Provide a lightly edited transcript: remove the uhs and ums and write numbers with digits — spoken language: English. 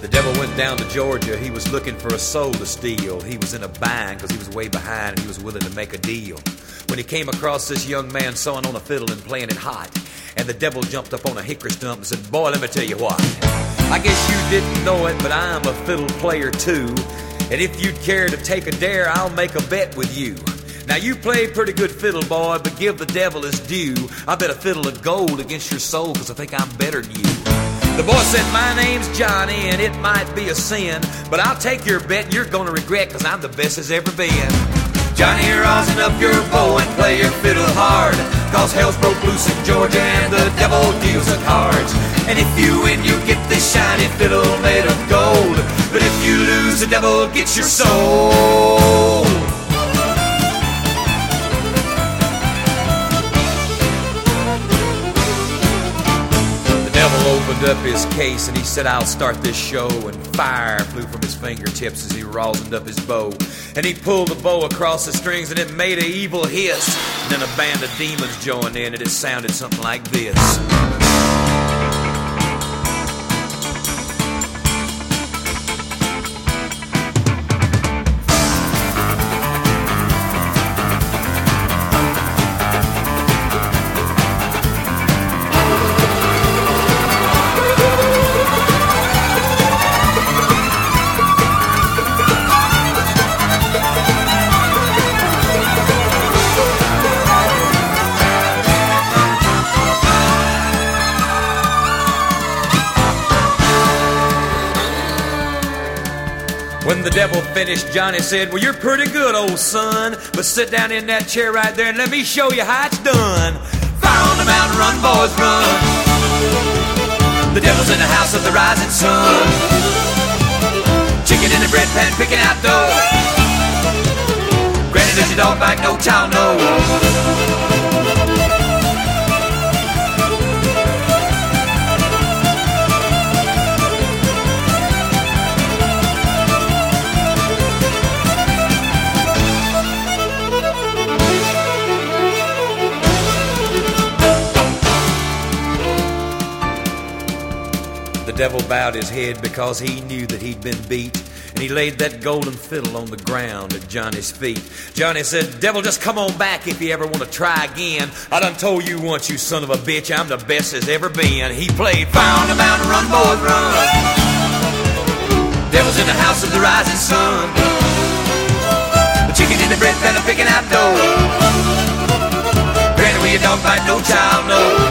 The devil went down to Georgia. He was looking for a soul to steal. He was in a bind because he was way behind and he was willing to make a deal. When he came across this young man sawing on a fiddle and playing it hot, and the devil jumped up on a hickory stump and said, "Boy, let me tell you what. I guess you didn't know it, but I'm a fiddle player too. And if you'd care to take a dare, I'll make a bet with you. Now you play pretty good fiddle, boy, but give the devil his due. I bet a fiddle of gold against your soul because I think I'm better than you." The boy said, "My name's Johnny, and it might be a sin, but I'll take your bet and you're gonna regret because I'm the best as ever been. Johnny, rosin up your bow and play your fiddle hard, cause hell's broke loose in Georgia and the devil deals the cards. And if you win, you get this shiny fiddle made of gold, but if you lose, the devil gets your soul." The devil opened up his case and he said, "I'll start this show," and fire flew from his fingertips as he rosined up his bow. And he pulled the bow across the strings and it made an evil hiss. And then a band of demons joined in and it sounded something like this. When the devil finished, Johnny said, "Well, you're pretty good, old son, but sit down in that chair right there and let me show you how it's done. Fire on the mountain, run, boys, run. The devil's in the house of the rising sun. Chicken in the bread pan, picking out dough. Granny, does your dog bite? No child knows." The devil bowed his head because he knew that he'd been beat, and he laid that golden fiddle on the ground at Johnny's feet. Johnny said, "Devil, just come on back if you ever want to try again. I done told you once, you son of a bitch, I'm the best as ever been." He played "Fire on the Mountain, Run, Boys, Run. Devil's in the house of the rising sun. The chicken in the bread pan, picking out dough. Granny, will your dog bite? No child knows."